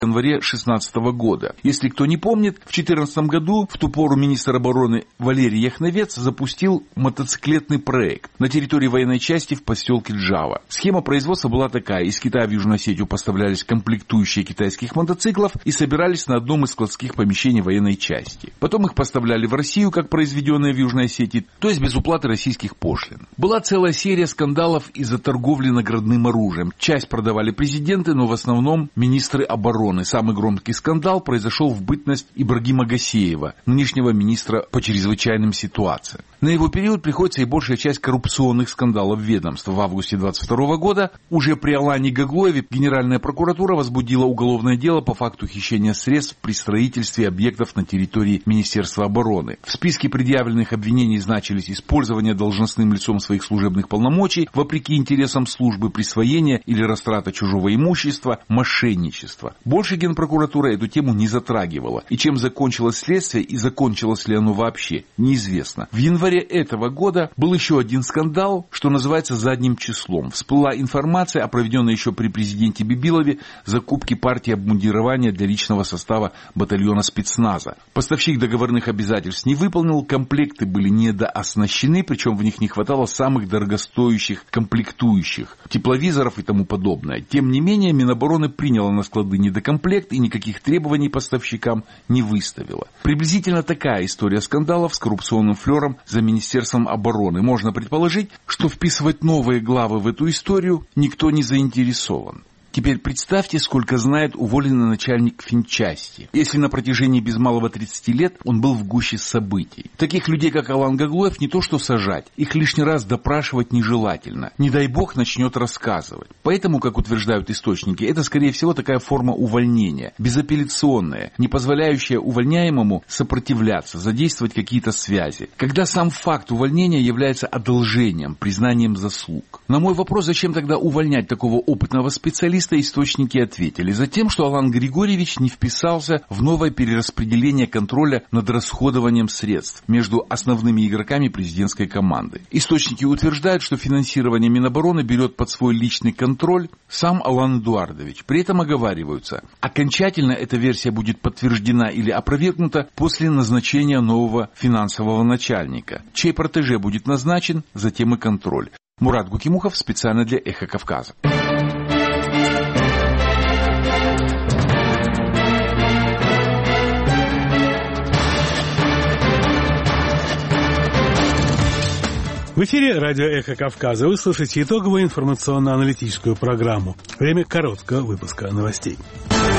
в январе 2016 года. Если кто не помнит, в 2014 году в ту пору министр обороны Валерий Яхновец запустил мотоциклетный проект на территории военной части в поселке Джава. Схема производства была такая. Из Китая в Южную Осетию поставлялись комплектующие китайских мотоциклов и собирались на одном из складских помещений военной части. Потом их поставляли в Россию, как произведенные в Южной Осетии, то есть без уплаты российских пошлин. Была целая серия скандалов из-за торговли наградным оружием. Часть продавали президенты, но в основном министры обороны. Самый громкий скандал произошел в бытность Ибрагима Гасеева, нынешнего министра по чрезвычайным ситуациям. На его период приходится и большая часть коррупционных скандалов ведомства. В августе 2022 года уже при Алане Гаглоеве Генеральная прокуратура возбудила уголовное дело по факту хищения средств при строительстве объектов на территории Министерства обороны. В списке предъявленных обвинений значились использование должностным лицом своих служебных полномочий вопреки интересам службы, присвоение или растрата чужого имущества, мошенничество. Больше Генпрокуратура эту тему не затрагивала. И чем закончилось следствие и закончилось ли оно вообще, неизвестно. В январе этого года был еще один скандал, что называется задним числом. Всплыла информация о проведенной еще при президенте Бибилове закупке партии обмундирования для личного состава батальона спецназа. Поставщик договорных обязательств не выполнил, комплекты были недооснащены, причем в них не хватало самых дорогостоящих комплектующих, тепловизоров и тому подобное. Тем не менее, Минобороны приняла на склады недокомплект и никаких требований поставщикам не выставила. Приблизительно такая история скандалов с коррупционным флером за Министерством обороны. Можно предположить, что вписывать новые главы в эту историю никто не заинтересован. Теперь представьте, сколько знает уволенный начальник финчасти, если на протяжении без малого 30 лет он был в гуще событий. Таких людей, как Алан Гаглоев, не то что сажать, их лишний раз допрашивать нежелательно. Не дай бог начнет рассказывать. Поэтому, как утверждают источники, это скорее всего такая форма увольнения, безапелляционная, не позволяющая увольняемому сопротивляться, задействовать какие-то связи. Когда сам факт увольнения является одолжением, признанием заслуг. На мой вопрос, зачем тогда увольнять такого опытного специалиста, источники ответили: затем, что Алан Григорьевич не вписался в новое перераспределение контроля над расходованием средств между основными игроками президентской команды. Источники утверждают, что финансирование Минобороны берет под свой личный контроль сам Алан Эдуардович. При этом оговариваются: окончательно эта версия будет подтверждена или опровергнута после назначения нового финансового начальника. Чей протеже будет назначен, затем и контроль. Мурат Гукимухов специально для «Эхо Кавказа». В эфире радио «Эхо Кавказа». Вы слушаете итоговую информационно-аналитическую программу. Время короткого выпуска новостей.